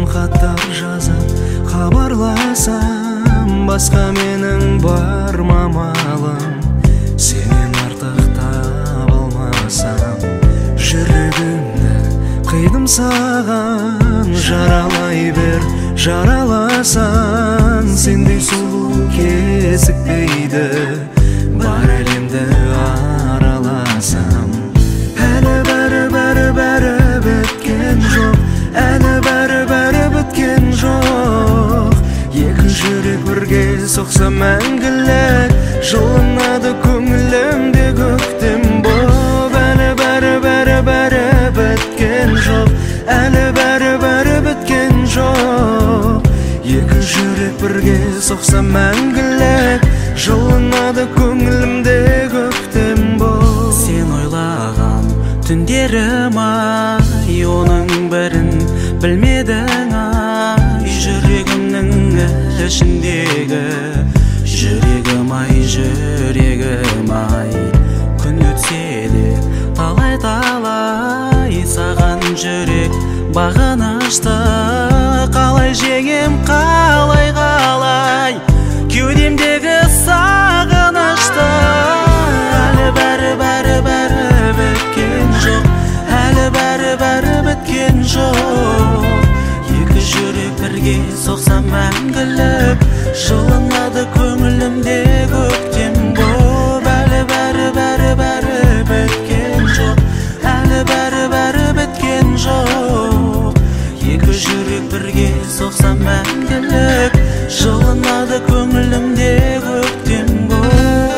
хаттар жазып хабарласам, басқа менің бар мамалым, сенен артық таба алмасам. Жүрегімді қидым саған, жаралай бер, жараласаң. Сендей сұлу кезікпейді, бар әлемді араласам. Әлі бәрі біткен жоқ, әлі бәрі біткен жоқ. Екі жүрек бірге соқса мәңгілік, жылынады көңілімде көктем боп. Әлі бәрі біткен жоқ, әлі бәрі біткен жоқ. Екі жүрек бірге соқса мәңгілік, жылынады көңілімде көктем боп. Сен ойлаған түндерім ай, оның бірін білмедің ай. Жүрегімнің ішіндегі жүрегім ай, жүрегім ай. Күн өтсе де талай саған жүрек бағынышты. Қалай жеңем, қалай кеудемдегі сағынышты. Әлі бәрі біткен жоқ, әлі бәрі біткен жоқ. Екі жүрек бірге соқса мәңгілік, жылынады көңілімде көктем боп. Әлі бәрі біткен жоқ, әлі бәрі біткен жоқ. Екі жүрек бірге соқса мәңгілік, жылынады көңілімде көктем боп.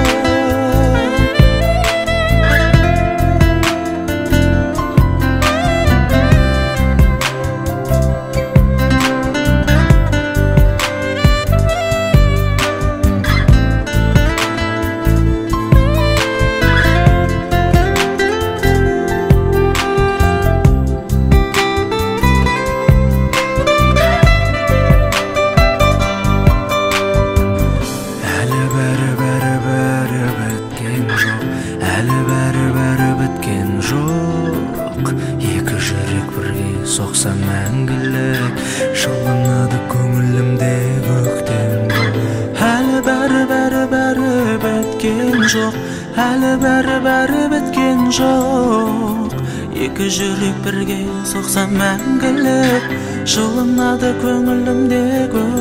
Әлі бәрі біткен жоқ. Екі жүрек бірге соқса мәңгілік, жылынады көңілімде көктем боп. Әлі бәрі біткен жоқ, әлі бәрі біткен жоқ. Екі жүрек бірге соқса мәңгілік, жылынады көңілімде көктем.